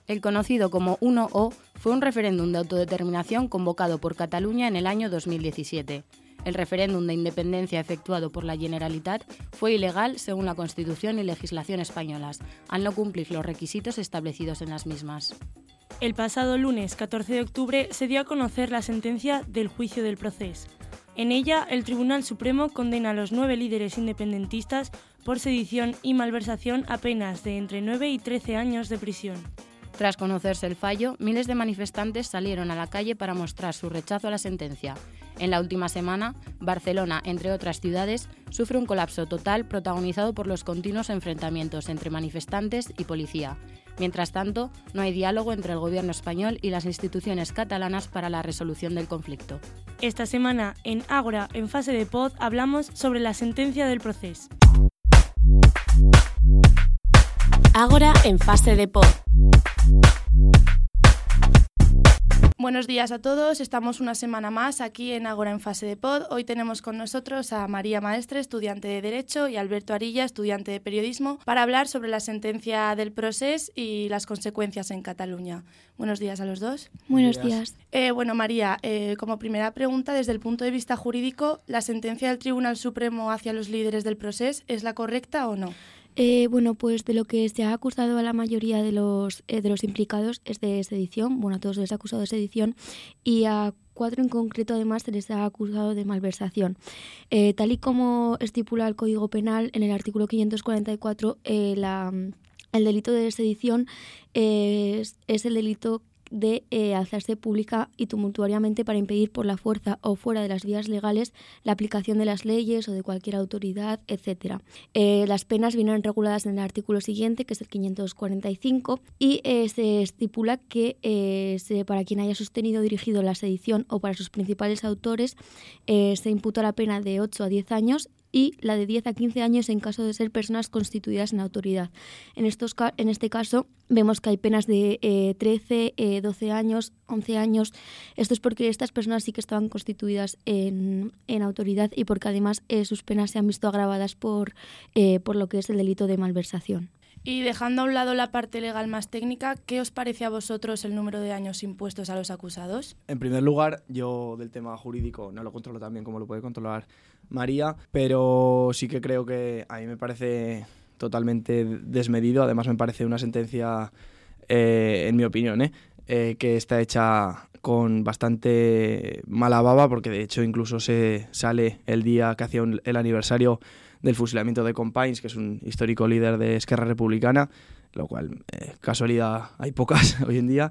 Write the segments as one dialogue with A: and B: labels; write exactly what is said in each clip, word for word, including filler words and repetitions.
A: El conocido como uno O fue un referéndum de autodeterminación convocado por Cataluña en el año dos mil diecisiete. El referéndum de independencia efectuado por la Generalitat fue ilegal según la Constitución y legislación españolas, al no cumplir los requisitos establecidos en las mismas.
B: El pasado lunes catorce de octubre se dio a conocer la sentencia del juicio del Procés. En ella, el Tribunal Supremo condena a los nueve líderes independentistas por sedición y malversación a penas de entre nueve y trece años de prisión.
A: Tras conocerse el fallo, miles de manifestantes salieron a la calle para mostrar su rechazo a la sentencia. En la última semana, Barcelona, entre otras ciudades, sufre un colapso total protagonizado por los continuos enfrentamientos entre manifestantes y policía. Mientras tanto, no hay diálogo entre el gobierno español y las instituciones catalanas para la resolución del conflicto.
B: Esta semana, en Ágora, en Fase de Pod, hablamos sobre la sentencia del Procés.
C: Ágora en Fase de Pod.
D: Buenos días a todos, estamos una semana más aquí en Ágora en Fase de Pod. Hoy tenemos con nosotros a María Maestre, estudiante de Derecho, y Alberto Arilla, estudiante de Periodismo, para hablar sobre la sentencia del Procés y las consecuencias en Cataluña. Buenos días a los dos.
E: Buenos días.
D: Eh, bueno, María, eh, como primera pregunta, desde el punto de vista jurídico, ¿la sentencia del Tribunal Supremo hacia los líderes del Procés es la correcta o no?
E: Eh, bueno, pues de lo que se ha acusado a la mayoría de los, eh, de los implicados es de sedición. Bueno, a todos se les ha acusado de sedición y a cuatro en concreto además se les ha acusado de malversación. Eh, tal y como estipula el Código Penal en el artículo quinientos cuarenta y cuatro, eh, la, el delito de sedición eh, es, es el delito de eh, alzarse pública y tumultuariamente para impedir por la fuerza o fuera de las vías legales la aplicación de las leyes o de cualquier autoridad, etcétera. Eh, las penas vienen reguladas en el artículo siguiente, que es el quinientos cuarenta y cinco, y eh, se estipula que eh, se, para quien haya sostenido o dirigido la sedición o para sus principales autores eh, se imputa la pena de ocho a diez años y la de diez a quince años en caso de ser personas constituidas en autoridad. En, estos, en este caso vemos que hay penas de eh, trece, eh, doce años, once años. Esto es porque estas personas sí que estaban constituidas en, en autoridad y porque además eh, sus penas se han visto agravadas por, eh, por lo que es el delito de malversación.
D: Y dejando a un lado la parte legal más técnica, ¿qué os parece a vosotros el número de años impuestos a los acusados?
F: En primer lugar, yo del tema jurídico no lo controlo tan bien como lo puede controlar María, pero sí que creo que a mí me parece totalmente desmedido. Además me parece una sentencia, eh, en mi opinión, eh, eh, que está hecha con bastante mala baba, porque de hecho incluso se sale el día que hacía un, el aniversario del fusilamiento de Companys, que es un histórico líder de Esquerra Republicana, lo cual, eh, casualidad, hay pocas hoy en día.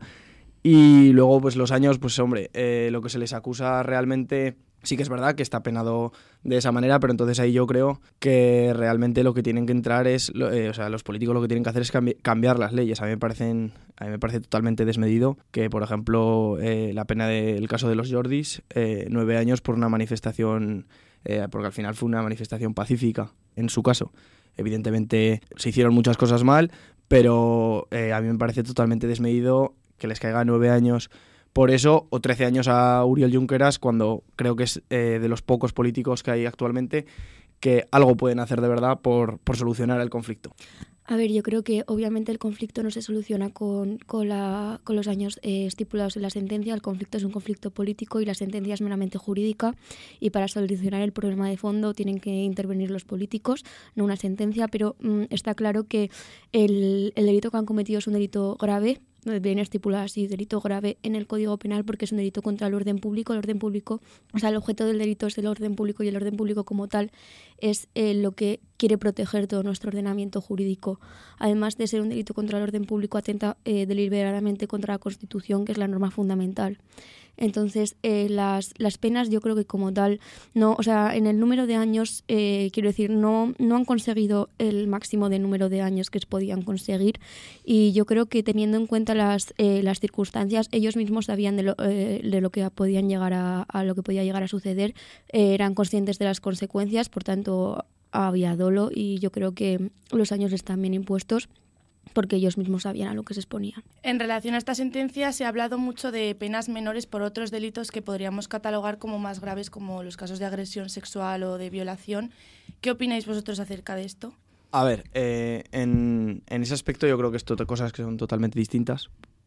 F: Y luego, pues los años, pues hombre, eh, lo que se les acusa realmente sí que es verdad que está penado de esa manera, pero entonces ahí yo creo que realmente lo que tienen que entrar es, eh, o sea, los políticos lo que tienen que hacer es cambi- cambiar las leyes. A mí me parecen, a mí me parece totalmente desmedido que, por ejemplo, eh, la pena del caso de los Jordis, eh, nueve años por una manifestación, eh, porque al final fue una manifestación pacífica, en su caso. Evidentemente se hicieron muchas cosas mal, pero eh, a mí me parece totalmente desmedido que les caiga nueve años por eso, o trece años a Oriol Junqueras, cuando creo que es eh, de los pocos políticos que hay actualmente que algo pueden hacer de verdad por, por solucionar el conflicto.
E: A ver, yo creo que obviamente el conflicto no se soluciona con, con, la, con los años eh, estipulados en la sentencia. El conflicto es un conflicto político y la sentencia es meramente jurídica, y para solucionar el problema de fondo tienen que intervenir los políticos, no una sentencia, pero mmm, está claro que el, el delito que han cometido es un delito grave. Viene estipulado así, delito grave en el Código Penal, porque es un delito contra el orden público. El orden público, o sea, el objeto del delito es el orden público, y el orden público como tal es eh, lo que quiere proteger todo nuestro ordenamiento jurídico. Además de ser un delito contra el orden público, atenta eh, deliberadamente contra la Constitución, que es la norma fundamental. Entonces, eh, las, las penas yo creo que como tal, no, o sea, en el número de años, eh, quiero decir, no, no han conseguido el máximo de número de años que podían conseguir, y yo creo que teniendo en cuenta las, eh, las circunstancias, ellos mismos sabían de lo, eh, de lo que podían llegar a, a lo que podía llegar a suceder, eh, eran conscientes de las consecuencias, por tanto había dolo, y yo creo que los años están bien impuestos, porque ellos mismos sabían a lo que se exponían.
D: En relación a esta sentencia se ha hablado mucho de penas menores por otros delitos que podríamos catalogar como más graves, como los casos de agresión sexual o de violación. ¿Qué opináis vosotros acerca de esto?
F: A ver, eh, en, en ese aspecto yo creo que esto son cosas que son totalmente distintas,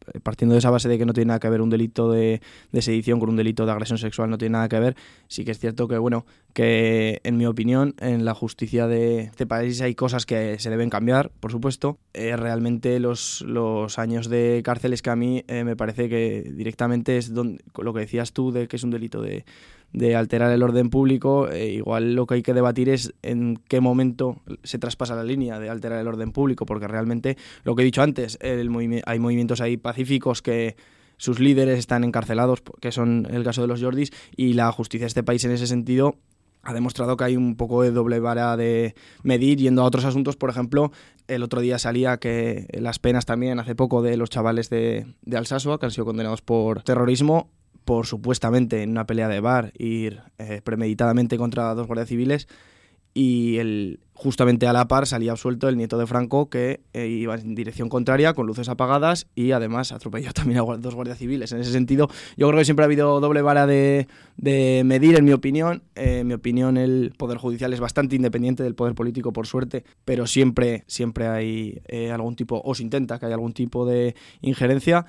F: partiendo de esa base de que no tiene nada que ver un delito de, de sedición con un delito de agresión sexual, no tiene nada que ver, sí que es cierto que, bueno, que en mi opinión, en la justicia de este país hay cosas que se deben cambiar, por supuesto. Eh, realmente los, los años de cárcel es que a mí eh, me parece que directamente es donde, lo que decías tú de que es un delito de, de alterar el orden público, eh, igual lo que hay que debatir es en qué momento se traspasa la línea de alterar el orden público, porque realmente, lo que he dicho antes, el movimi- hay movimientos ahí pacíficos que sus líderes están encarcelados, que son el caso de los Jordis, y la justicia de este país en ese sentido ha demostrado que hay un poco de doble vara de medir yendo a otros asuntos. Por ejemplo, el otro día salía que las penas también hace poco de los chavales de, de Alsasua, que han sido condenados por terrorismo, por supuestamente en una pelea de bar ir eh, premeditadamente contra dos guardias civiles, y el, justamente a la par salía absuelto el nieto de Franco, que eh, iba en dirección contraria con luces apagadas y además atropelló también a dos guardias civiles. En ese sentido, yo creo que siempre ha habido doble vara de, de medir, en mi opinión. Eh, en mi opinión, el Poder Judicial es bastante independiente del Poder Político, por suerte, pero siempre, siempre hay eh, algún tipo, o se intenta que haya algún tipo de injerencia.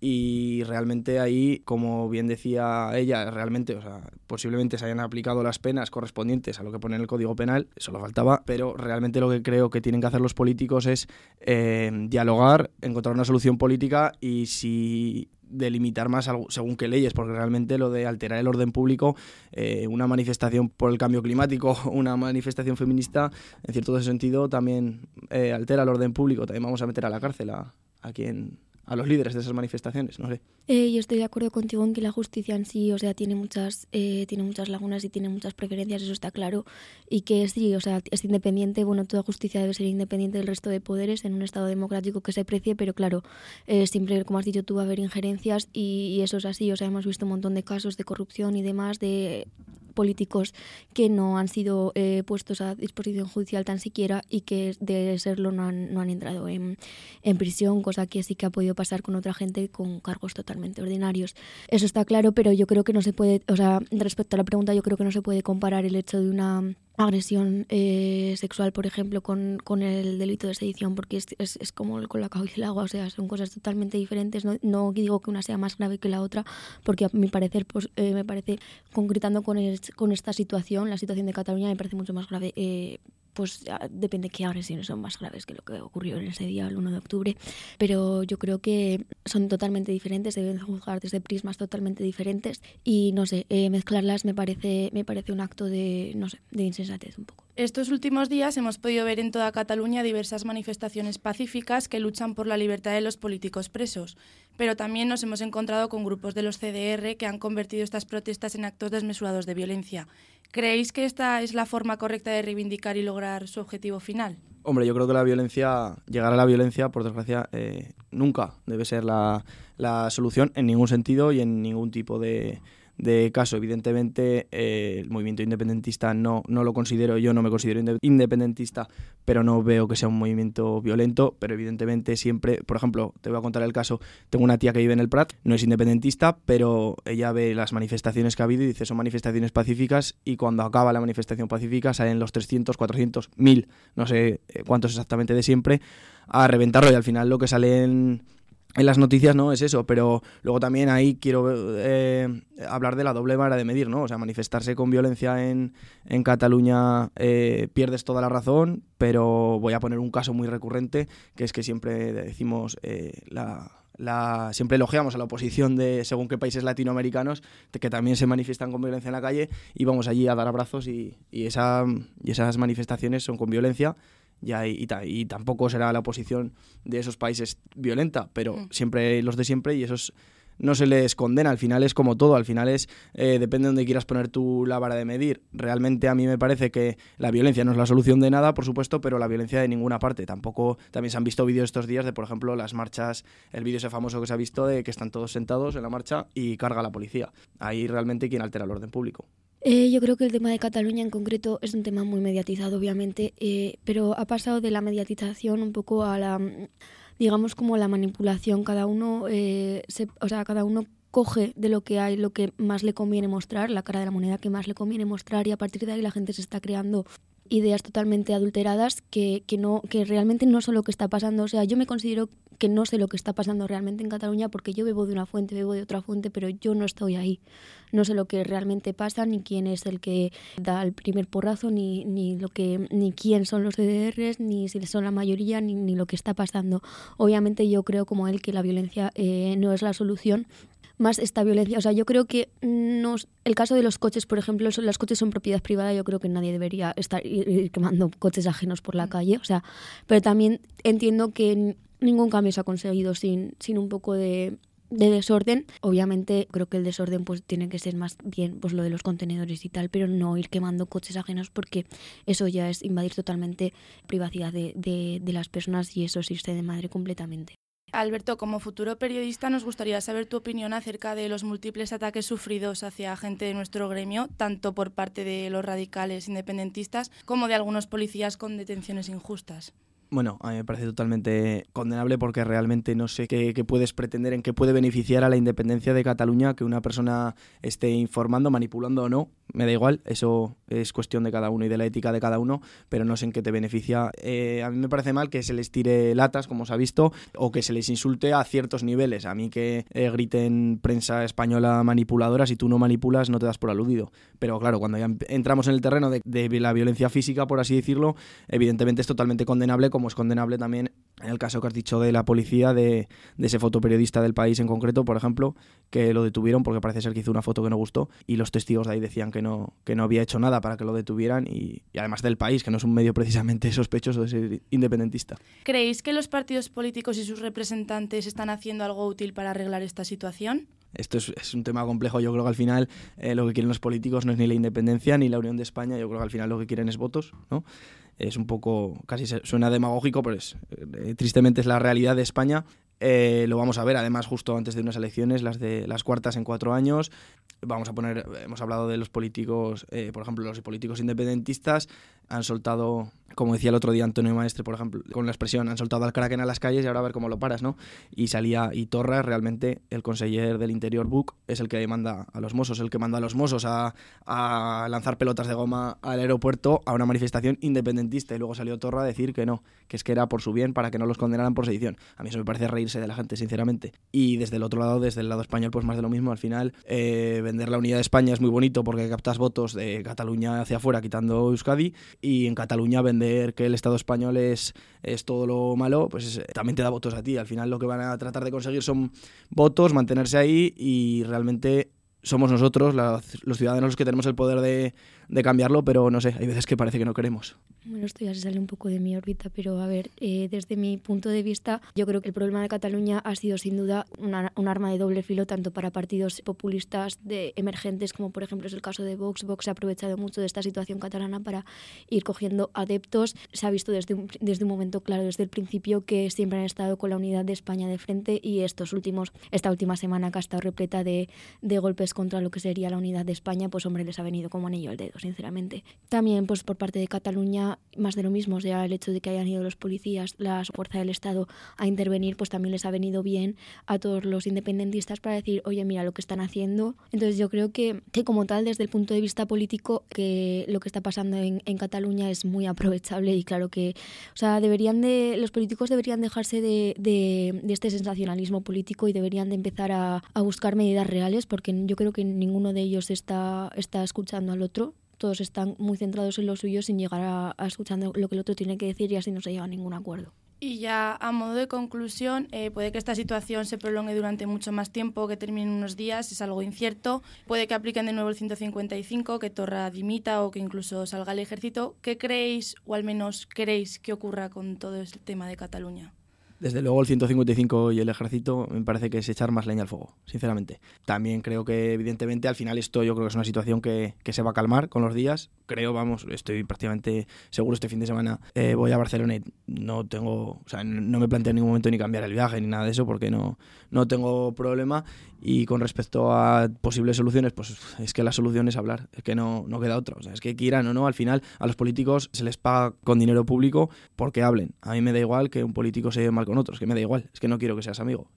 F: Y realmente ahí, como bien decía ella, realmente, o sea, posiblemente se hayan aplicado las penas correspondientes a lo que pone en el Código Penal, eso lo faltaba, pero realmente lo que creo que tienen que hacer los políticos es eh, dialogar, encontrar una solución política y si delimitar más algo, según qué leyes, porque realmente lo de alterar el orden público, eh, una manifestación por el cambio climático, una manifestación feminista, en cierto sentido también eh, altera el orden público. También vamos a meter a la cárcel a, a quien... a los líderes de esas manifestaciones, no sé.
E: Eh, yo estoy de acuerdo contigo en que la justicia en sí, o sea, tiene muchas, eh, tiene muchas lagunas y tiene muchas preferencias, eso está claro, y que sí, o sea, es independiente, bueno, toda justicia debe ser independiente del resto de poderes en un Estado democrático que se precie, pero claro, eh, siempre, como has dicho tú, va a haber injerencias y, y eso es así, o sea, hemos visto un montón de casos de corrupción y demás, de políticos que no han sido eh, puestos a disposición judicial tan siquiera y que de serlo no han, no han entrado en, en prisión, cosa que sí que ha podido pasar con otra gente con cargos totalmente ordinarios. Eso está claro, pero yo creo que no se puede, o sea, respecto a la pregunta, yo creo que no se puede comparar el hecho de una agresión eh, sexual, por ejemplo, con, con el delito de sedición, porque es, es, es como con la cagua y el agua, o sea, son cosas totalmente diferentes. No, no digo que una sea más grave que la otra, porque a mi parecer, pues, eh, me parece, concretando con, el, con esta situación, la situación de Cataluña, me parece mucho más grave. Eh, pues depende de qué agresiones son más graves que lo que ocurrió en ese día, el uno de octubre, pero yo creo que son totalmente diferentes, se deben juzgar desde prismas totalmente diferentes y no sé, eh, mezclarlas me parece, me parece un acto de, no sé, de insensatez un poco.
D: Estos últimos días hemos podido ver en toda Cataluña diversas manifestaciones pacíficas que luchan por la libertad de los políticos presos, pero también nos hemos encontrado con grupos de los C D R que han convertido estas protestas en actos desmesurados de violencia. ¿Creéis que esta es la forma correcta de reivindicar y lograr su objetivo final?
F: Hombre, yo creo que la violencia, llegar a la violencia, por desgracia, eh, nunca debe ser la, la solución en ningún sentido y en ningún tipo de, de caso. Evidentemente, eh, el movimiento independentista no, no lo considero, yo no me considero independentista, pero no veo que sea un movimiento violento, pero evidentemente siempre, por ejemplo, te voy a contar el caso, tengo una tía que vive en el Prat, no es independentista, pero ella ve las manifestaciones que ha habido y dice son manifestaciones pacíficas y cuando acaba la manifestación pacífica salen los trescientos, cuatrocientos, mil, no sé cuántos exactamente de siempre, a reventarlo y al final lo que sale en... En las noticias no es eso, pero luego también ahí quiero eh, hablar de la doble vara de medir, ¿no? O sea, manifestarse con violencia en, en Cataluña eh, pierdes toda la razón, pero voy a poner un caso muy recurrente, que es que siempre decimos, eh, la, la, siempre elogiamos a la oposición de según qué países latinoamericanos, de que también se manifiestan con violencia en la calle y vamos allí a dar abrazos y, y, esa, y esas manifestaciones son con violencia. Ya, y, y tampoco será la oposición de esos países violenta, pero mm. siempre los de siempre y esos no se les condena. Al final es como todo, al final es eh, depende de donde quieras poner tú la vara de medir. Realmente a mí me parece que la violencia no es la solución de nada, por supuesto, pero la violencia de ninguna parte. Tampoco, también se han visto vídeos estos días de, por ejemplo, las marchas, el vídeo ese famoso que se ha visto de que están todos sentados en la marcha y carga la policía. Ahí realmente quien altera el orden público.
E: Eh, yo creo que el tema de Cataluña en concreto es un tema muy mediatizado, obviamente, eh, pero ha pasado de la mediatización un poco a la, digamos, como la manipulación. Cada uno, eh, se, o sea, cada uno coge de lo que hay lo que más le conviene mostrar, la cara de la moneda que más le conviene mostrar y a partir de ahí la gente se está creando ideas totalmente adulteradas que, que, no, que realmente no son lo que está pasando. O sea, yo me considero que no sé lo que está pasando realmente en Cataluña porque yo bebo de una fuente, bebo de otra fuente, pero yo no estoy ahí. No sé lo que realmente pasa, ni quién es el que da el primer porrazo, ni, ni, lo que, ni quién son los C D Rs, ni si son la mayoría, ni, ni lo que está pasando. Obviamente yo creo como él que la violencia eh, no es la solución, más esta violencia. O sea, yo creo que nos, el caso de los coches, por ejemplo, son, los coches son propiedad privada, yo creo que nadie debería estar ir, ir quemando coches ajenos por la calle. O sea, pero también entiendo que ningún cambio se ha conseguido sin, sin un poco de, de desorden. Obviamente creo que el desorden pues tiene que ser más bien pues lo de los contenedores y tal, pero no ir quemando coches ajenos porque eso ya es invadir totalmente privacidad de, de, de las personas y eso es irse de madre completamente.
D: Alberto, como futuro periodista, nos gustaría saber tu opinión acerca de los múltiples ataques sufridos hacia gente de nuestro gremio, tanto por parte de los radicales independentistas como de algunos policías con detenciones injustas.
F: Bueno, a mí me parece totalmente condenable porque realmente no sé qué, qué puedes pretender, en qué puede beneficiar a la independencia de Cataluña que una persona esté informando, manipulando o no. Me da igual, eso es cuestión de cada uno y de la ética de cada uno, pero no sé en qué te beneficia. Eh, a mí me parece mal que se les tire latas, como se ha visto, o que se les insulte a ciertos niveles. A mí que eh, griten prensa española manipuladora, si tú no manipulas no te das por aludido. Pero claro, cuando ya entramos en el terreno de, de la violencia física, por así decirlo, evidentemente es totalmente condenable, como es condenable también en el caso que has dicho de la policía, de, de ese fotoperiodista del País en concreto, por ejemplo, que lo detuvieron porque parece ser que hizo una foto que no gustó y los testigos de ahí decían que no, que no había hecho nada para que lo detuvieran y, y además del País, que no es un medio precisamente sospechoso de ser independentista.
D: ¿Creéis que los partidos políticos y sus representantes están haciendo algo útil para arreglar esta situación?
F: Esto es, es un tema complejo. Yo creo que al final eh, lo que quieren los políticos no es ni la independencia ni la unión de España. Yo creo que al final lo que quieren es votos, ¿no? Es un poco, casi suena demagógico, pero es, eh, tristemente es la realidad de España. Eh, lo vamos a ver, además, justo antes de unas elecciones, las de las cuartas en cuatro años. Vamos a poner, hemos hablado de los políticos, eh, por ejemplo, los políticos independentistas han soltado, como decía el otro día Antonio Maestre, por ejemplo, con la expresión, han soltado al Kraken a las calles y ahora a ver cómo lo paras, ¿no? Y salía, y Torra, realmente, el conseller del Interior Buch, es el que manda a los Mossos, el que manda a los Mossos a, a lanzar pelotas de goma al aeropuerto a una manifestación independentista, y luego salió Torra a decir que no, que es que era por su bien, para que no los condenaran por sedición. A mí eso me parece reírse de la gente, sinceramente. Y desde el otro lado, desde el lado español, pues más de lo mismo. Al final, eh, vender la unidad de España es muy bonito porque captas votos de Cataluña hacia afuera, quitando Euskadi, y en Cataluña vender que el Estado español es, es todo lo malo, pues es, también te da votos a ti. Al final lo que van a tratar de conseguir son votos, mantenerse ahí, y realmente somos nosotros, la, los ciudadanos, los que tenemos el poder de, de cambiarlo, pero no sé, hay veces que parece que no queremos.
E: Bueno, esto ya se sale un poco de mi órbita, pero a ver, eh, desde mi punto de vista, yo creo que el problema de Cataluña ha sido sin duda una, un arma de doble filo, tanto para partidos populistas de emergentes, como por ejemplo es el caso de Vox. Vox ha aprovechado mucho de esta situación catalana para ir cogiendo adeptos. Se ha visto desde un, desde un momento claro, desde el principio, que siempre han estado con la unidad de España de frente, y estos últimos, esta última semana que ha estado repleta de, de golpes contra lo que sería la unidad de España, pues hombre, les ha venido como anillo al dedo, sinceramente. También pues por parte de Cataluña, más de lo mismo, o sea, el hecho de que hayan ido los policías, la fuerza del Estado a intervenir, pues también les ha venido bien a todos los independentistas para decir, oye, mira lo que están haciendo. Entonces yo creo que, que como tal, desde el punto de vista político, que lo que está pasando en, en Cataluña es muy aprovechable, y claro que, o sea, deberían de, los políticos deberían dejarse de, de, de este sensacionalismo político y deberían de empezar a, a buscar medidas reales, porque yo creo que ninguno de ellos está, está escuchando al otro. Todos están muy centrados en lo suyo sin llegar a, a escuchando lo que el otro tiene que decir, y así no se llega a ningún acuerdo.
D: Y ya a modo de conclusión, eh, puede que esta situación se prolongue durante mucho más tiempo, que termine en unos días, es algo incierto. Puede que apliquen de nuevo el ciento cincuenta y cinco, que Torra dimita o que incluso salga el ejército. ¿Qué creéis, o al menos queréis, que ocurra con todo este tema de Cataluña?
F: Desde luego el ciento cincuenta y cinco y el ejército me parece que es echar más leña al fuego, sinceramente. También creo que, evidentemente, al final esto yo creo que es una situación que, que se va a calmar con los días. Creo, vamos, estoy prácticamente seguro, este fin de semana eh, voy a Barcelona y no tengo, o sea, no me planteo en ningún momento ni cambiar el viaje ni nada de eso, porque no, no tengo problema. Y con respecto a posibles soluciones, pues es que la solución es hablar, es que no, no queda otra. O sea, es que quieran o no, al final a los políticos se les paga con dinero público porque hablen. A mí me da igual que un político se lleve mal con otros, que me da igual, es que no quiero que seas amigo.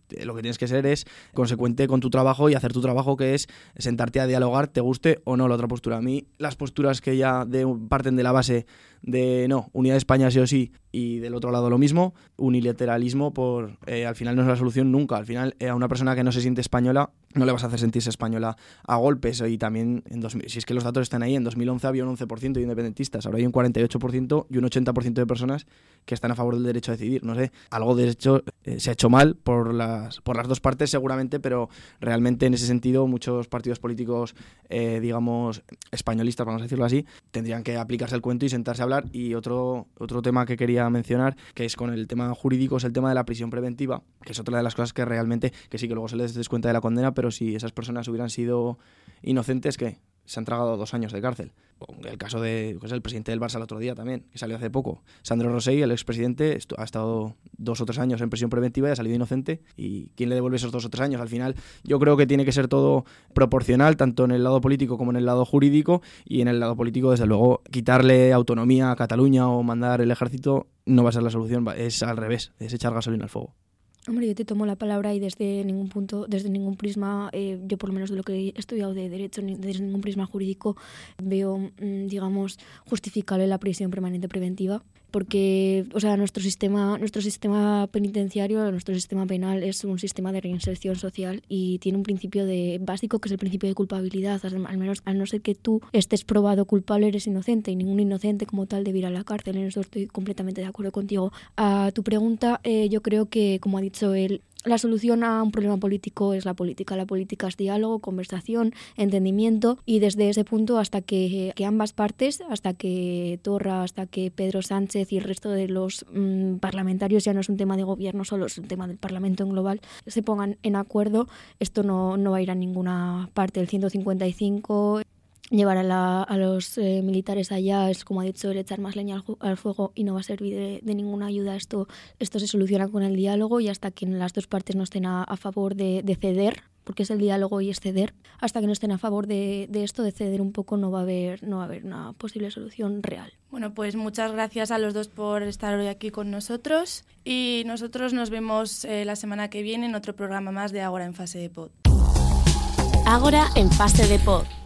F: lo que tienes que ser es consecuente con tu trabajo y hacer tu trabajo, que es sentarte a dialogar, te guste o no la otra postura. A mí las posturas que ya de, parten de la base de no, unidad de España sí o sí, y del otro lado lo mismo, unilateralismo, por eh, al final no es la solución nunca. Al final eh, a una persona que no se siente española no le vas a hacer sentirse española a golpes. Y también, en dos mil, si es que los datos están ahí, en dos mil once había un once por ciento de independentistas, ahora hay un cuarenta y ocho por ciento y un ochenta por ciento de personas que están a favor del derecho a decidir. No sé, algo de hecho eh, se ha hecho mal por las, por las dos partes seguramente, pero realmente en ese sentido muchos partidos políticos, eh, digamos, españolistas, vamos a decirlo así, tendrían que aplicarse el cuento y sentarse a hablar. Y otro, otro tema que quería mencionar, que es con el tema jurídico, es el tema de la prisión preventiva, que es otra de las cosas que realmente, que sí que luego se les descuenta de la condena, pero si esas personas hubieran sido inocentes, ¿qué? Se han tragado dos años de cárcel. El caso de pues, el presidente del Barça el otro día también, que salió hace poco. Sandro Rosell, el expresidente, ha estado dos o tres años en prisión preventiva y ha salido inocente. ¿Y quién le devuelve esos dos o tres años? Al final yo creo que tiene que ser todo proporcional, tanto en el lado político como en el lado jurídico. Y en el lado político, desde luego, quitarle autonomía a Cataluña o mandar el ejército no va a ser la solución, es al revés, es echar gasolina al fuego.
E: Hombre, yo te tomo la palabra y desde ningún punto, desde ningún prisma, eh, yo por lo menos de lo que he estudiado de derecho, desde ningún prisma jurídico, veo, digamos, justificable la prisión permanente preventiva. Porque, o sea, nuestro sistema, nuestro sistema penitenciario, nuestro sistema penal es un sistema de reinserción social y tiene un principio de básico que es el principio de culpabilidad. Al menos, a no ser que tú estés probado culpable, eres inocente, y ningún inocente como tal debe ir a la cárcel. En eso estoy completamente de acuerdo contigo. A tu pregunta, eh, yo creo que, como ha dicho él, la solución a un problema político es la política. La política es diálogo, conversación, entendimiento, y desde ese punto hasta que, que ambas partes, hasta que Torra, hasta que Pedro Sánchez y el resto de los mmm, parlamentarios, ya no es un tema de gobierno solo, es un tema del Parlamento en global, se pongan en acuerdo, esto no, no va a ir a ninguna parte. El ciento cincuenta y cinco... Llevar a, la, a los eh, militares allá es, como ha dicho, el echar más leña al, al fuego y no va a servir de, de ninguna ayuda. Esto, esto se soluciona con el diálogo, y hasta que las dos partes no estén a, a favor de, de ceder, porque es el diálogo y es ceder, hasta que no estén a favor de, de esto, de ceder un poco, no va a haber, no va a haber una posible solución real.
D: Bueno, pues muchas gracias a los dos por estar hoy aquí con nosotros, y nosotros nos vemos eh, la semana que viene en otro programa más de Ágora en Fase de Pod.
C: Ágora en Fase de Pod.